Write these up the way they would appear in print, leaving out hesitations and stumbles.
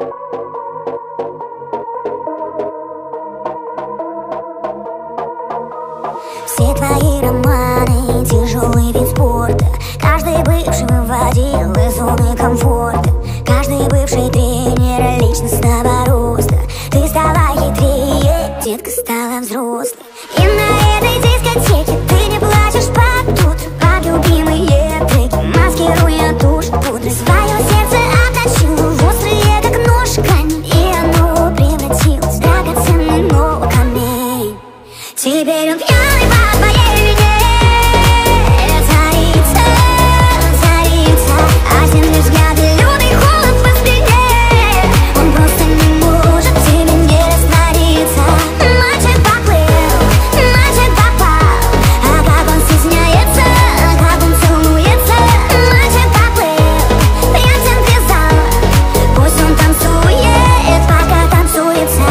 Все твои романы, тяжелый вид спорта. Каждый бывший выводил из зоны комфорта. Каждый бывший тренер личностного роста. Ты стала хитрее, детка стала взрослой. И на этой дискотеке ты не плачешь под утро, под любимые треки, маскируя тушь пудры. Свое сердце отточила в острые, как нож, камень, и оно превратилось в драгоценный новый камень. Теперь он пьяный по твоей вине, царица, царица, а с ним лишь взгляды, лютый холод по спине. Он просто не может в тебе не раствориться. Мальчик поплыл, мальчик попал, а как он стесняется, как он целуется. Мальчик поплыл, я в центре зала, пусть он танцует, пока танцуется.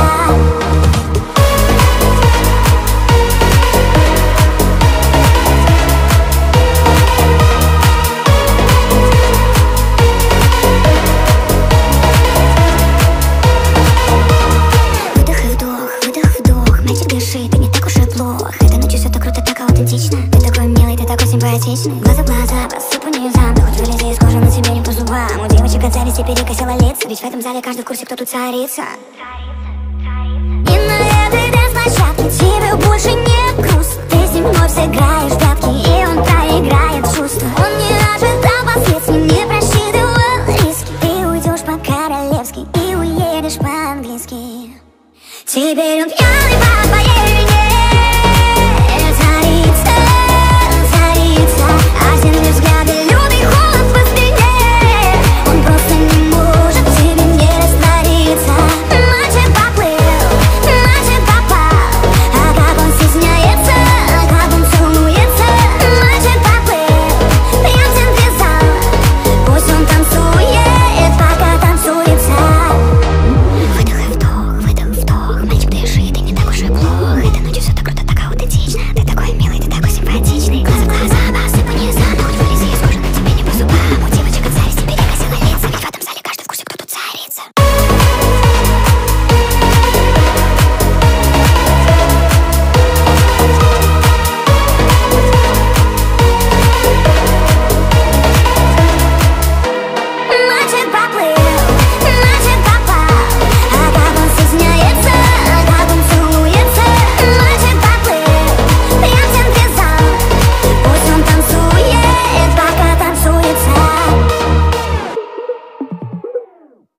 Мальчик дышит, и не так уж и плохо. Этой ночью все так круто, так аутентично. Ты такой милый, ты такой симпатичный. Глаза в глаза, посыпанные зам. Ты хоть вылези из кожи, но тебе не по зубам. У девочек отзались и перекосило лица, ведь в этом зале каждый в курсе, кто тут царица. И на этой дэнс-площадке тебе больше не грустно. Ты с ним вновь сыграешь в прятки, и он проиграет чувства. Он не ожидал последствий, не просчитывал риски. Ты уйдешь по-королевски и уедешь по-английски. Теперь он